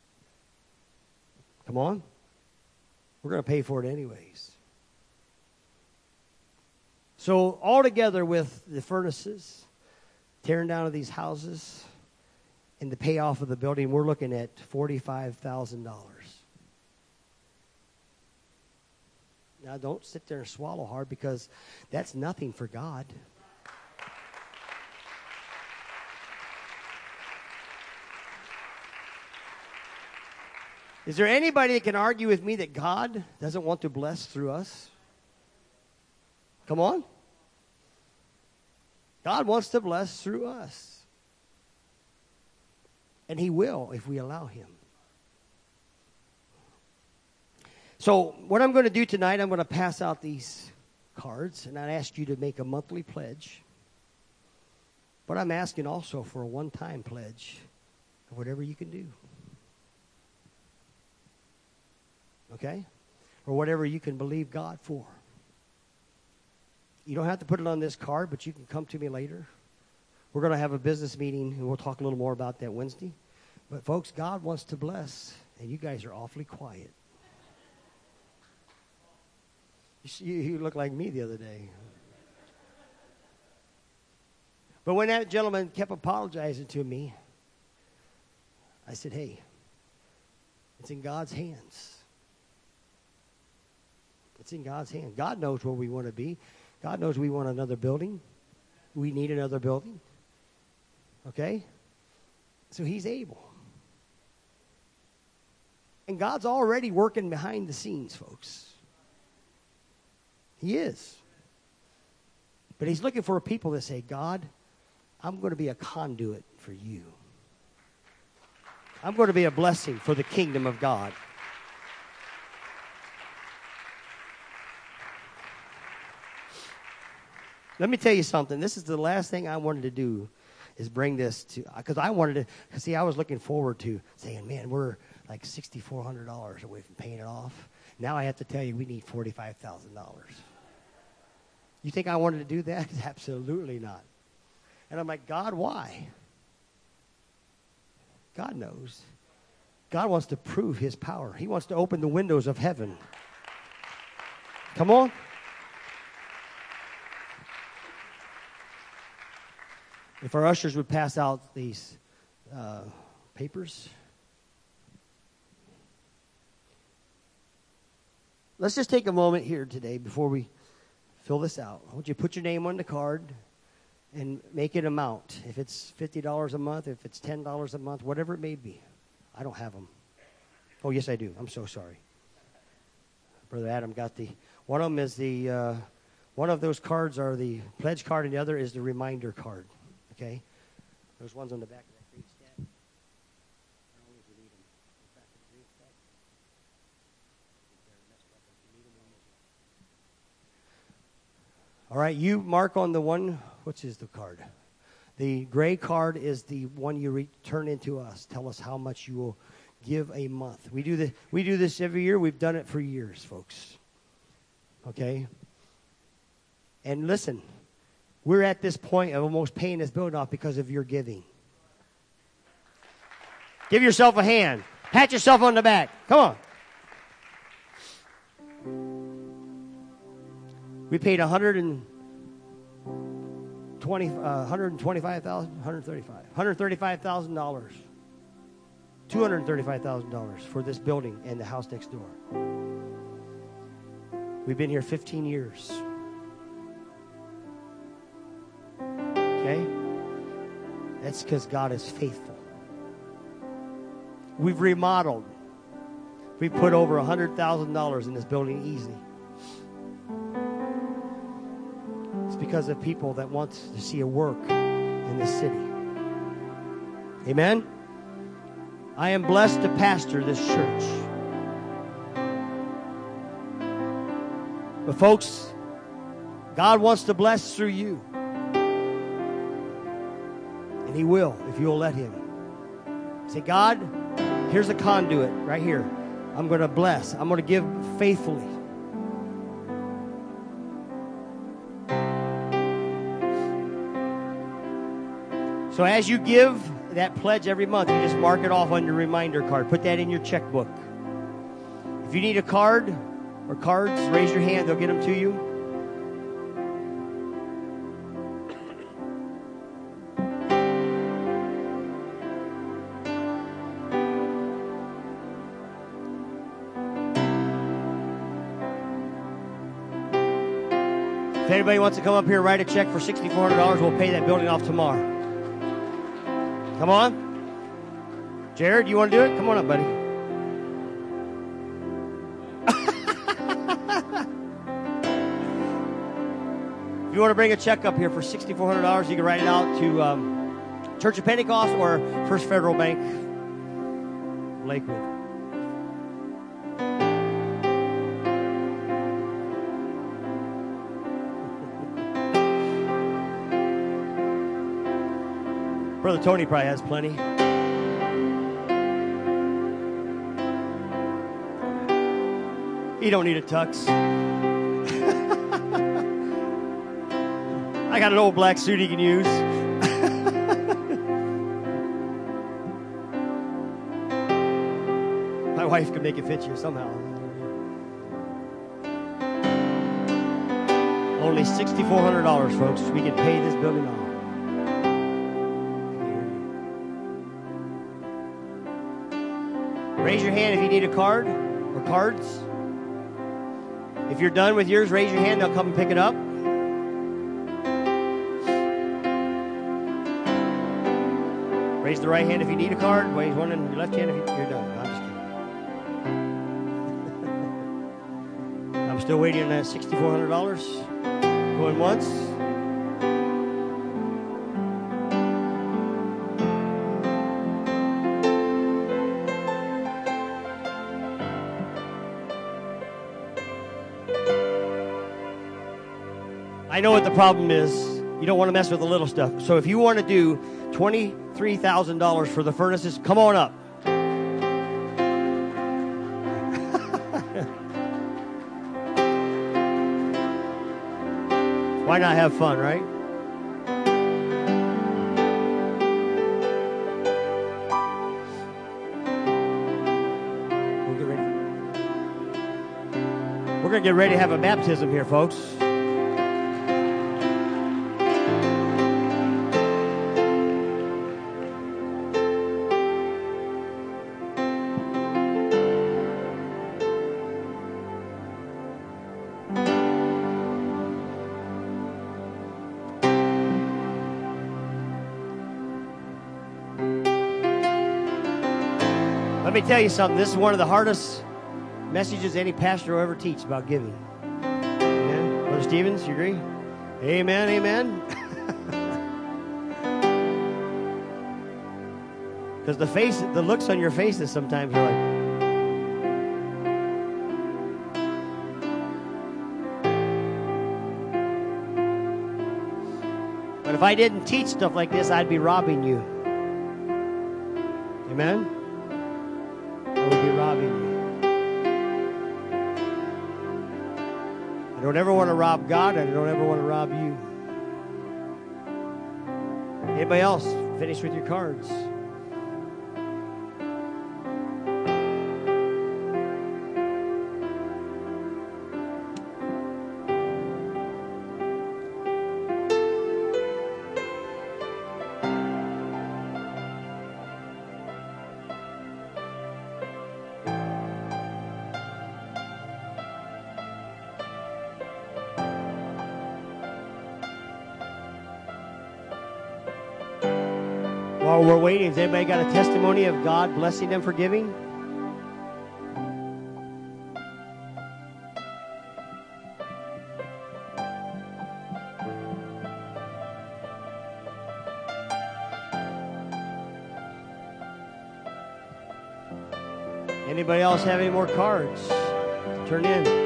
Come on. We're going to pay for it anyways. So all together with the furnaces, tearing down of these houses, and the payoff of the building, we're looking at $45,000. Now, don't sit there and swallow hard because that's nothing for God. Is there anybody that can argue with me that God doesn't want to bless through us? Come on. God wants to bless through us. And He will if we allow Him. So what I'm going to do tonight, I'm going to pass out these cards, and I'd ask you to make a monthly pledge. But I'm asking also for a one-time pledge of whatever you can do. Okay? Or whatever you can believe God for. You don't have to put it on this card, but you can come to me later. We're going to have a business meeting, and we'll talk a little more about that Wednesday. But, folks, God wants to bless, and you guys are awfully quiet. You looked like me the other day. But when that gentleman kept apologizing to me, I said, hey, it's in God's hands. It's in God's hands. God knows where we want to be. God knows we want another building. We need another building. Okay? So He's able. And God's already working behind the scenes, folks. He is. But He's looking for people that say, God, I'm going to be a conduit for you. I'm going to be a blessing for the kingdom of God. Let me tell you something. This is the last thing I wanted to do is bring this to, because I wanted to, see, I was looking forward to saying, man, we're like $6,400 away from paying it off. Now I have to tell you, we need $45,000. You think I wanted to do that? Absolutely not. And I'm like, God, why? God knows. God wants to prove His power. He wants to open the windows of heaven. Come on. If our ushers would pass out these papers. Let's just take a moment here today before we fill this out. I want you to put your name on the card and make it amount. If it's $50 a month, if it's $10 a month, whatever it may be. I don't have them. Oh, yes, I do. I'm so sorry. Brother Adam got one of them is one of those cards are the pledge card and the other is the reminder card. Okay? Those ones on the back of that green stack. I don't know if you need them. Back of the green stack. They're messed up. If you need them, all right, you mark on the one. Which is the card? The gray card is the one you return into us. Tell us how much you will give a month. We do this every year. We've done it for years, folks. Okay? And listen, we're at this point of almost paying this building off because of your giving. Give yourself a hand. Pat yourself on the back. Come on. We paid $125,000, $135,000, $235,000 for this building and the house next door. We've been here 15 years. Okay? That's because God is faithful. We've remodeled. We put over $100,000 in this building easy. It's because of people that want to see a work in this city. Amen? I am blessed to pastor this church. But folks, God wants to bless through you. And He will if you'll let Him. Say, God, here's a conduit right here. I'm going to bless. I'm going to give faithfully. So as you give that pledge every month, you just mark it off on your reminder card. Put that in your checkbook. If you need a card or cards, raise your hand. They'll get them to you. If anybody wants to come up here and write a check for $6,400, we'll pay that building off tomorrow. Come on. Jared, you want to do it? Come on up, buddy. If you want to bring a check up here for $6,400, you can write it out to Church of Pentecost or First Federal Bank, Lakewood. Brother Tony probably has plenty. He don't need a tux. I got an old black suit he can use. My wife can make it fit you somehow. Only $6,400, folks. We can pay this building off. Raise your hand if you need a card or cards. If you're done with yours, raise your hand. They'll come and pick it up. Raise the right hand if you need a card. Raise one in your left hand if you're done. No, I'm just kidding. I'm still waiting on that $6,400. Going once. I know what the problem is. You don't want to mess with the little stuff. So if you want to do $23,000 for the furnaces, come on up. Why not have fun, right? We'll get ready. We're going to get ready to have a baptism here, folks. Let me tell you something. This is one of the hardest messages any pastor will ever teach about giving. Amen? Brother Stevens, you agree? Amen, amen. Because the looks on your faces sometimes are like, but if I didn't teach stuff like this, I'd be robbing you. Amen? I would be robbing you. I don't ever want to rob God, and I don't ever want to rob you. Anybody else? Finish with your cards. While we're waiting, has anybody got a testimony of God blessing them for giving? Anybody else have any more cards to turn in?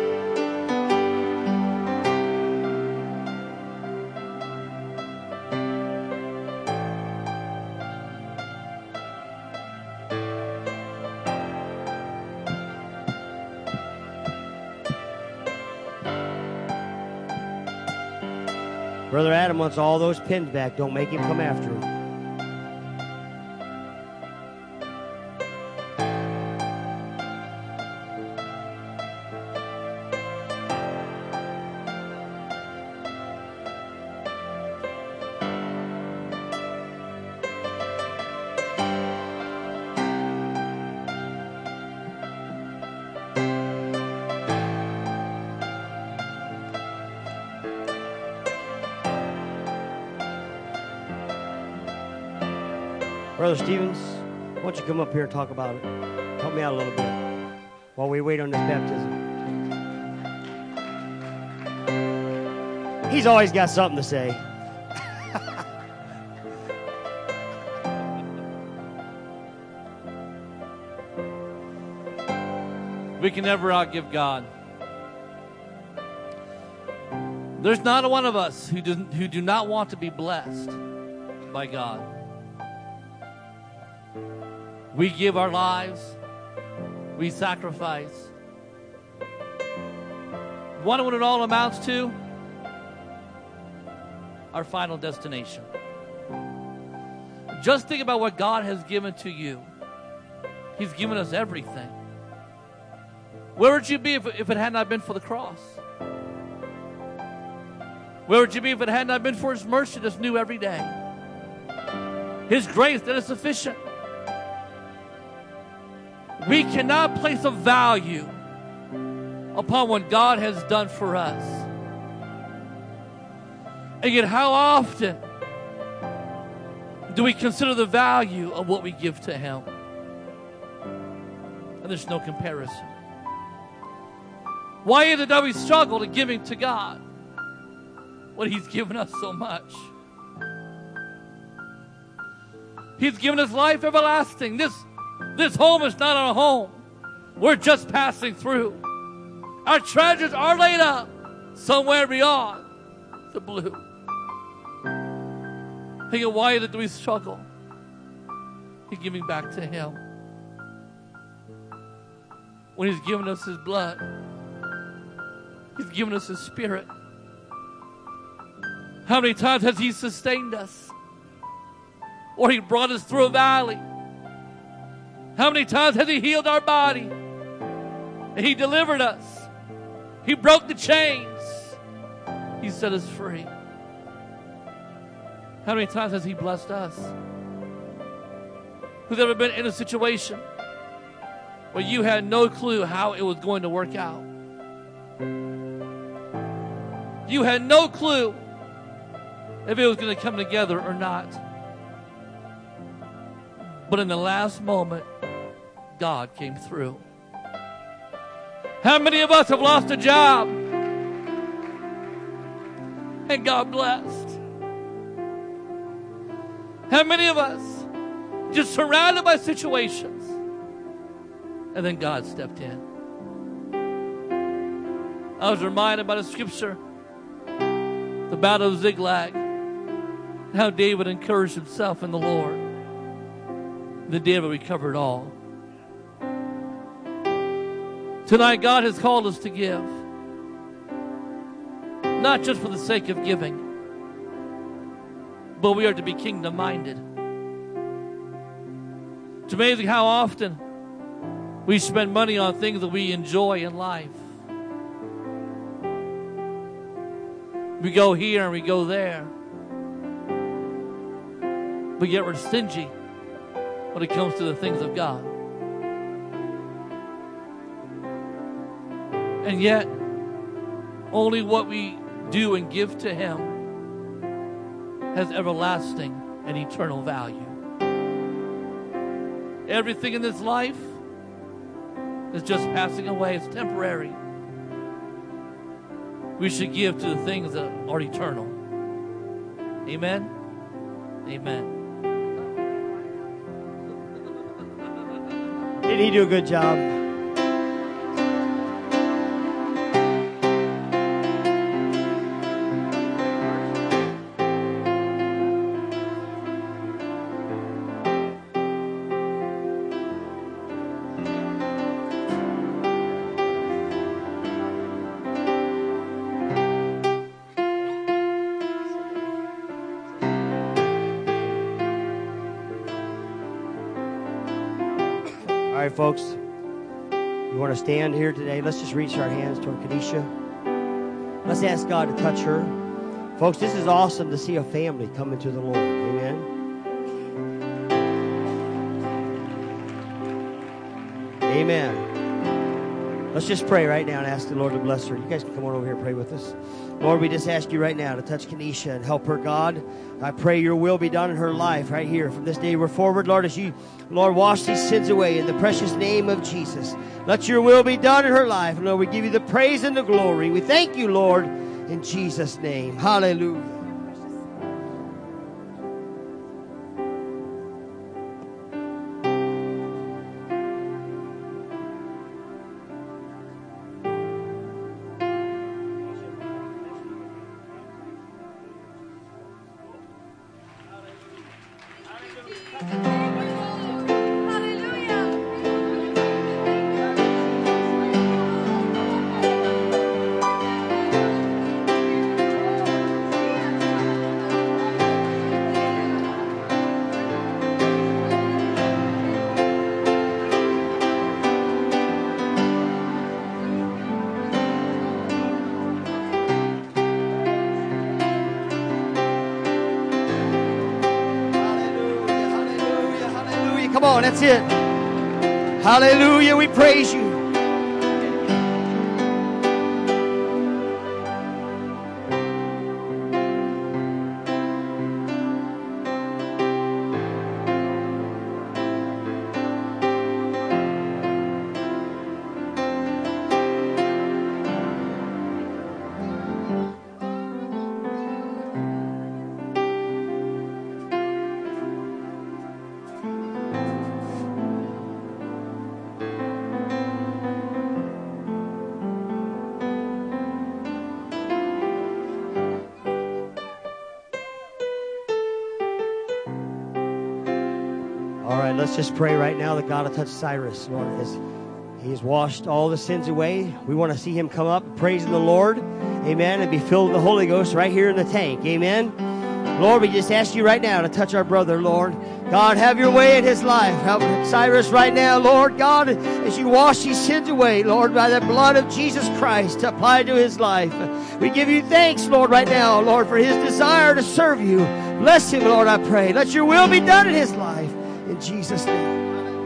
Brother Adam wants all those pins back. Don't make him come after him. Brother Stevens, why don't you come up here and talk about it? Help me out a little bit while we wait on this baptism. He's always got something to say. We can never outgive God. There's not a one of us who do not want to be blessed by God. We give our lives. We sacrifice. Wonder what it all amounts to? Our final destination. Just think about what God has given to you. He's given us everything. Where would you be if it had not been for the cross? Where would you be if it had not been for His mercy that's new every day? His grace that is sufficient. We cannot place a value upon what God has done for us. And yet, how often do we consider the value of what we give to Him? And there's no comparison. Why is it that we struggle to giving to God when He's given us so much? He's given us life everlasting. This home is not our home. We're just passing through. Our treasures are laid up somewhere beyond the blue. Thinking, why do we struggle in giving back to Him when He's given us His blood? He's given us His Spirit. How many times has He sustained us? Or He brought us through a valley? How many times has He healed our body? And He delivered us. He broke the chains. He set us free. How many times has He blessed us? Who's ever been in a situation where you had no clue how it was going to work out? You had no clue if it was going to come together or not. But in the last moment, God came through. How many of us have lost a job and God blessed? How many of us just surrounded by situations and then God stepped in? I was reminded by the scripture, the battle of Ziklag, how David encouraged himself in the Lord. The David recovered all. Tonight, God has called us to give. Not just for the sake of giving, but we are to be kingdom-minded. It's amazing how often we spend money on things that we enjoy in life. We go here and we go there. But yet we're stingy when it comes to the things of God. And yet, only what we do and give to Him has everlasting and eternal value. Everything in this life is just passing away. It's temporary. We should give to the things that are eternal. Amen? Amen. Didn't he do a good job? All right, folks, you want to stand here today? Let's just reach our hands toward Kanisha. Let's ask God to touch her. Folks, this is awesome to see a family coming to the Lord. Amen. Amen. Let's just pray right now and ask the Lord to bless her. You guys can come on over here and pray with us. Lord, we just ask you right now to touch Kanisha and help her, God. I pray your will be done in her life right here from this day forward, Lord, as you, Lord, wash these sins away in the precious name of Jesus. Let your will be done in her life. Lord, we give you the praise and the glory. We thank you, Lord, in Jesus' name. Hallelujah. Come on, that's it. Hallelujah, we praise you. All right, let's just pray right now that God will touch Cyrus, Lord, as he's washed all the sins away. We want to see him come up praising the Lord, amen, and be filled with the Holy Ghost right here in the tank, amen. Lord, we just ask you right now to touch our brother, Lord. God, have your way in his life. Help Cyrus right now, Lord God, as you wash these sins away, Lord, by the blood of Jesus Christ applied to his life. We give you thanks, Lord, right now, Lord, for his desire to serve you. Bless him, Lord, I pray. Let your will be done in his life. In Jesus' name.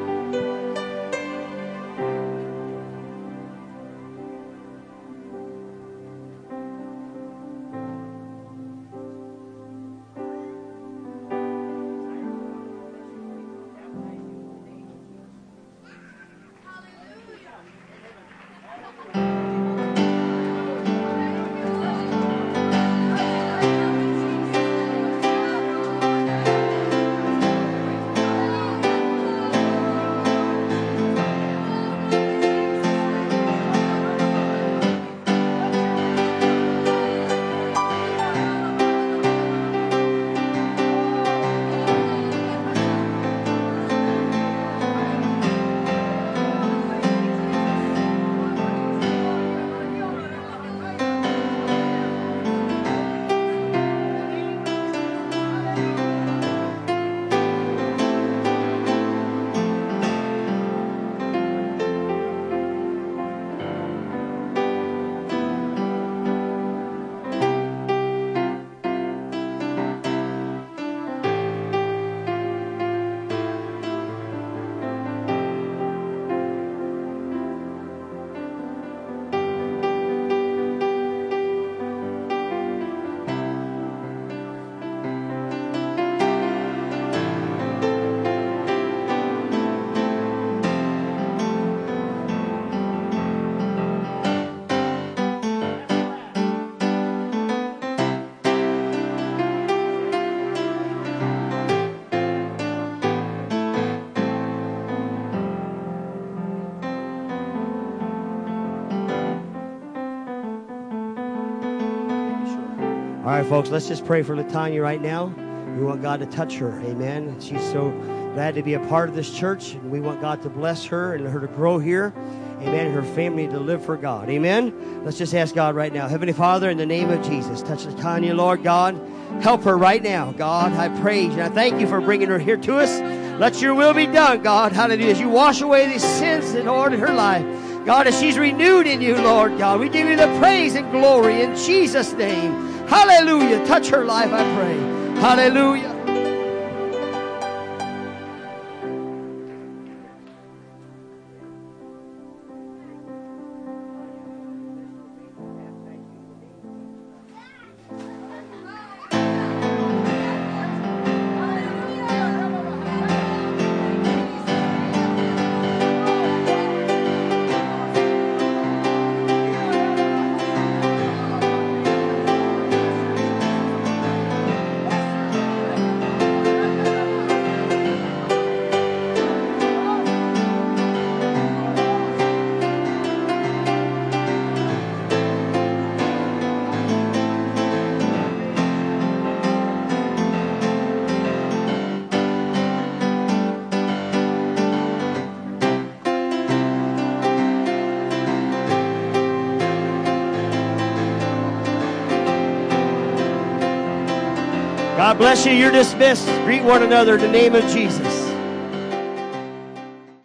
All right, folks, let's just pray for Latanya right now. We want God to touch her. Amen. She's so glad to be a part of this church, and we want God to bless her and her to grow here. Amen. And her family to live for God. Amen. Let's just ask God right now. Heavenly Father, in the name of Jesus, touch Latanya, Lord God. Help her right now, God. I praise you. I thank you for bringing her here to us. Let your will be done, God. Hallelujah. As you wash away these sins in order in her life. God, as she's renewed in you, Lord God, we give you the praise and glory in Jesus' name. Hallelujah. Touch her life, I pray. Hallelujah. God bless you. You're dismissed. Greet one another in the name of Jesus.